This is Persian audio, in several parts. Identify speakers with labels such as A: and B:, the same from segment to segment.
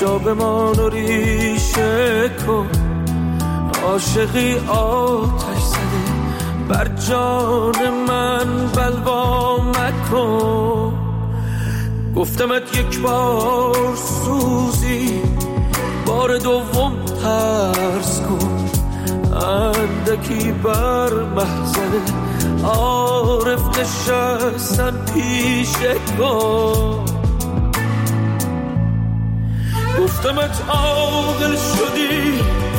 A: جا بمان و ریشه کن، عاشقی آتش زده بر جان من بلوا مکن. گفتمت یک بار سوزی، بار دوم ترس کن، اندکی بر محضر عارف نشستن پیشه کن. گفتمت عاقل شدی،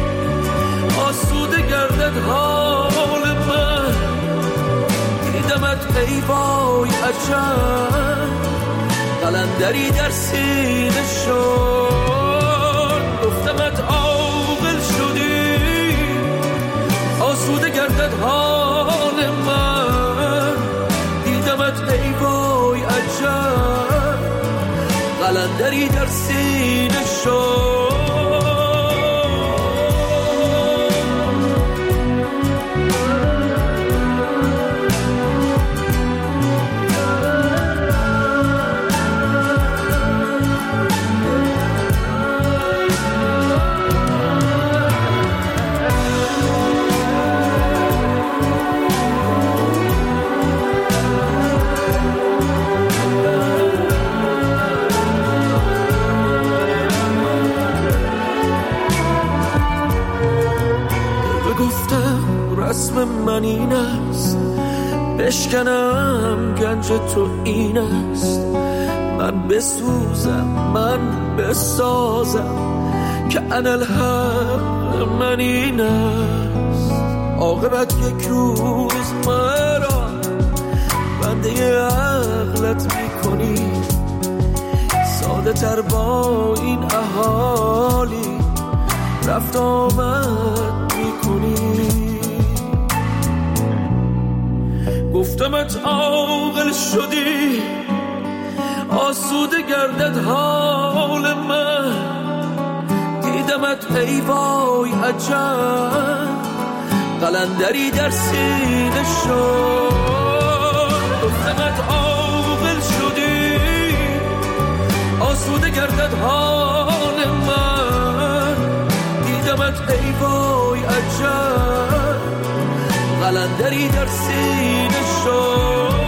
A: آسوده گردد حال من، دیدمت ای وای عجب، قلندری در سینه شد. گفتمت عاقل شدی، آسوده گردد حال من، دیدمت ای وای عجب، قلندری در سینه شد. رسم من این است، بشکنم گنج تو این است، من بسوزم من بسازم که انالحق من این است. عاقبت یک روز مرا بنده عقلت میکنی، ساده تر با این احالی رفت آمد میکنی. گفتمت عاقل شدی، آسوده گردد حال من، دیدمت ای وای عجب، قلندری در سینه شد. گفتمت عاقل شدی، آسوده گردد حال من، دیدمت ای وای عجب، قلندری در سینه شد.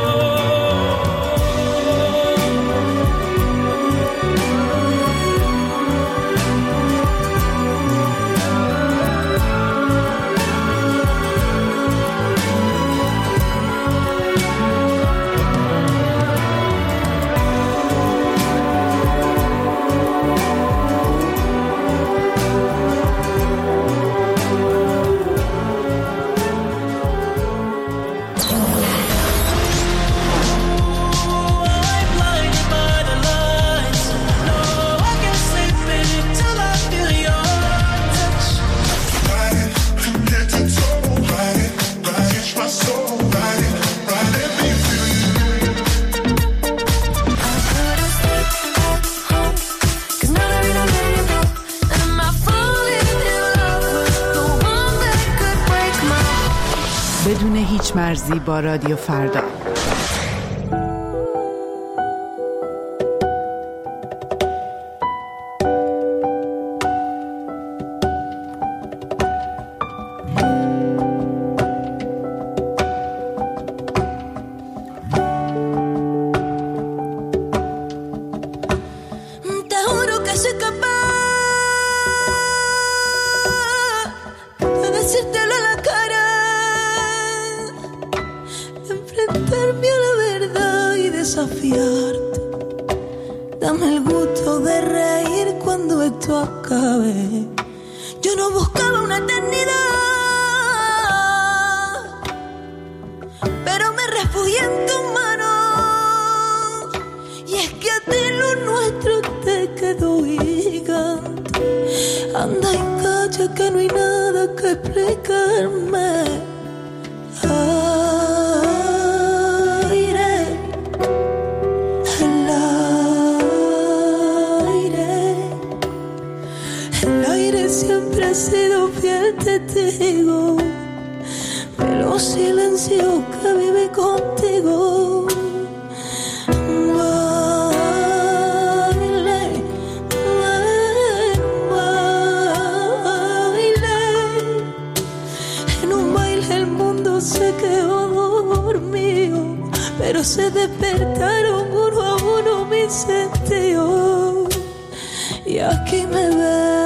B: بدون هیچ مرزی با رادیو فردا.
C: Dame el gusto de reír cuando esto acabe. Yo no buscaba una eternidad, pero me refugié en tus manos. Y es que a ti lo nuestro te quedó gigante. Anda y calla que no hay nada que explicarme. Siempre he sido fiel testigo de los silencios que viví contigo. Baile, baile. pero se despertaron uno a uno mis sentidos y aquí me ves.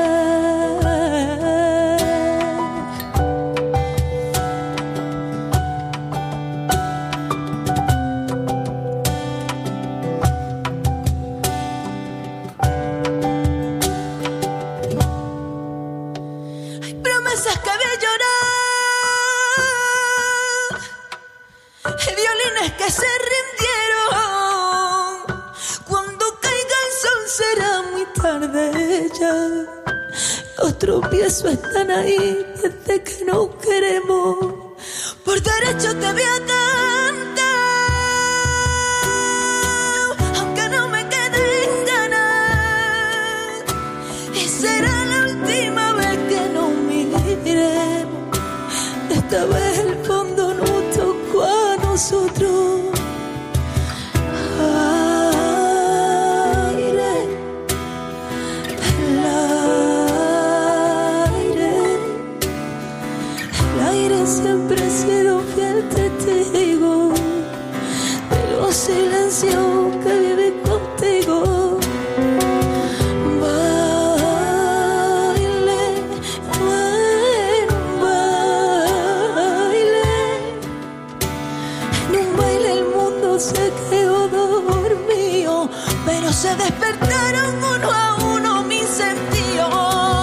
C: Que se rindieron, cuando caiga el sol será muy tarde ya. Los tropiezos están ahí desde que no queremos, por derecho te voy a cantar, aunque no me queden ganas, y será la última vez que nos miremos. Esta vez el fondo nos tocó a nosotros. Siempre he sido fiel testigo de los silencios que viví contigo. Baile, en un baile el mundo se quedó dormido, pero se despertaron uno a uno mis sentidos.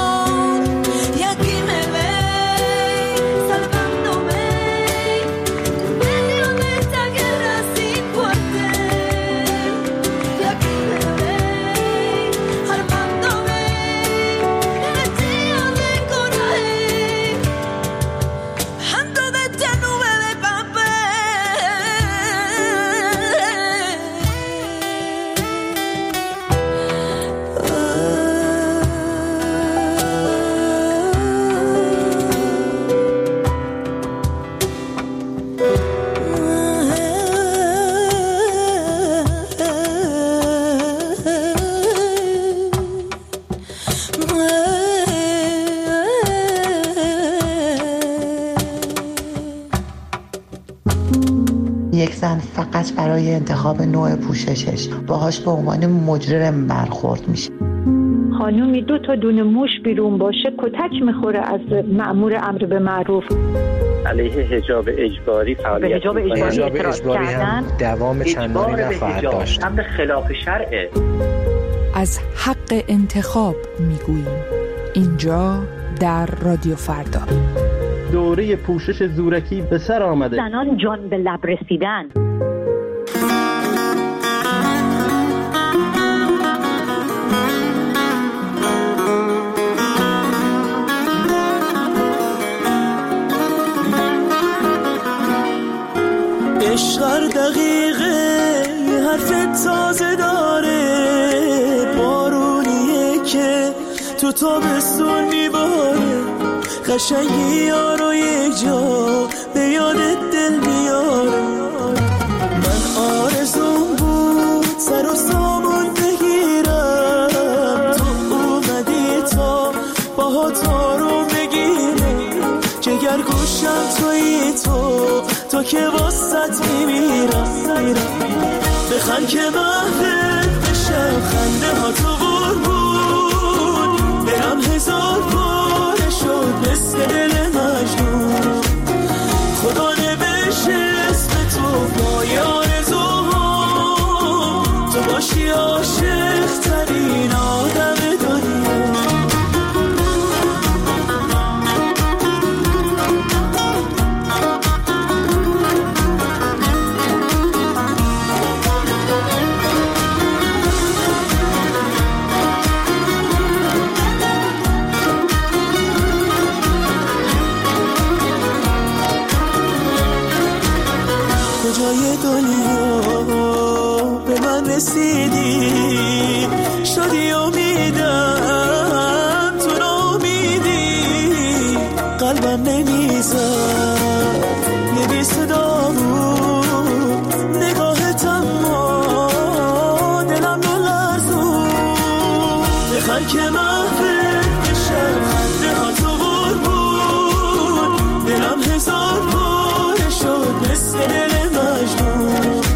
D: یک زن فقط برای انتخاب نوع پوششش باهاش به عنوان مجرم برخورد میشه.
E: خانومی 2 تا دونه موش بیرون باشه کتک میخوره از مأمور امر به معروف.
F: علیه حجاب اجباری فعالیت
G: حجاب اجباری هم دوام چندانی نخواهد داشت.
F: امر خلاف شرعه.
B: از حق انتخاب میگوییم اینجا در رادیو فردا.
H: دوره پوشش زورکی به سر آمده.
E: زنان جان به لب رسیدن.
A: عشق هر دقیقه یه حرف تازه داره، بارونیه که تو تابستون میباره، قشنگی یارو یک جا به یادت دل میاره. من آرزوم بود سر و سامون بگیرم، تو اومدی تا باهات آروم بگیرم، جگر گوشم تویی تو که واسط میمیرم. بخند که محبت بشم، خنده ها تو قربون برم، هزار باره شد مثل دل مجنون. خدا نوشته اسم تو پای آرزوها، تو باشی عاشق ترین آدم دنیا. کجای دنیا به من رسیدی، شدی امیدم تو نامیدی، قلبم نمیزد یه بی صدا بود، نگاهت اما دلم نلرزون. بخند که محفل بشم، خنده ها تو قربون، دلم هزار باره شد مثل دل مجنون.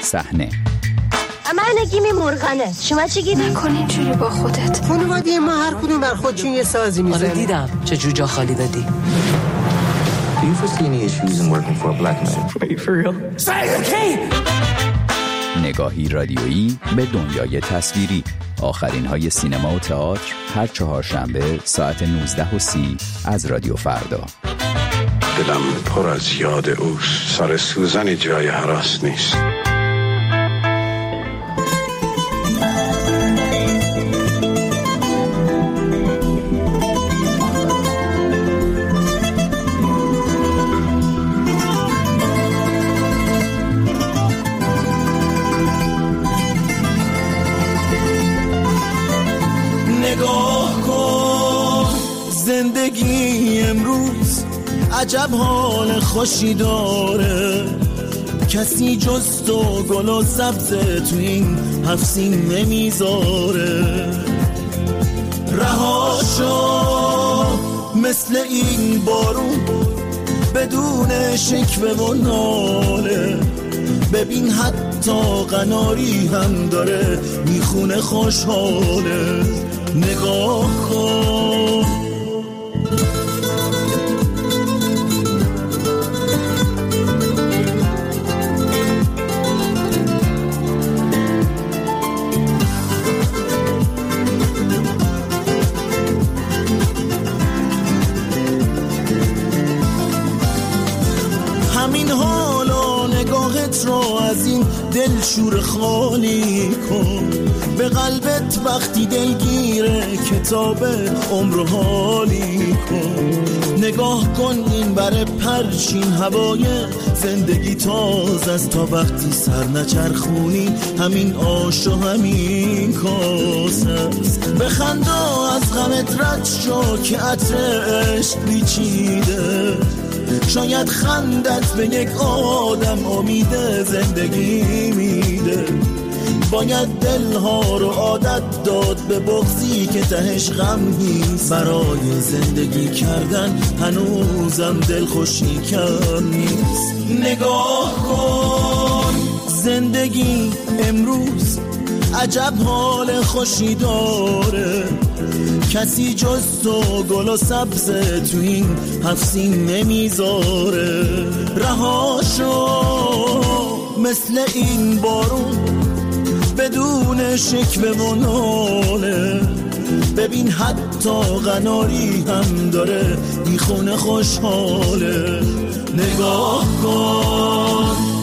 I: صحنه.
J: من نگیم مرغانه، شما چی گید؟
K: نکن اینجوری با خودت.
L: خانواده ما هر کدوم بر خودشون یه سازی میزنه.
M: آره دیدم چه جوجا خالی دادی.
N: Do you foresee any issues in working for a black man?
A: Wait, for real?
I: نگاهی رادیویی به دنیای تصویری. آخرین های سینما و تئاتر هر چهارشنبه ساعت 19:30 از رادیو فردا.
O: دلم پر از یاد اوست، سر سوزن جای هراس نیست.
A: نگاه کن زندگی امروز عجب حال خوشی داره، کسی جز تو گل و سبز تو این هفت سین نمیذاره. رها شو مثل این بارون بدون شکوه و ناله، ببین حتی قناری هم داره میخونه خوشحاله. نگاه کن همین حالا نگاهت رو از این دل شور خالی کن، به قلبت وقتی دلگیره کتاب عمر حالی کن. نگاه کن این بر پرچین هوای زندگی تازه است، تا وقتی سر نچرخونی همین آش و همین کاسه است. بخند و از غمت رد شو که عطر عشق پیچیده، شاید خندت به یک آدم امید زندگی میده. باید دلها رو عادت داد به بغضی که تهش غم نیست، برای زندگی کردن هنوزم دل خوشی کم نیست. نگاه کن زندگی امروز عجب حال خوشی داره، کسی جز تو گل و سبز تو این هفت سین نمیذاره. رها شو مثل این بارون بدون شکوه و ناله، ببین حتی قناری هم داره میخونه خوشحاله. نگاه کن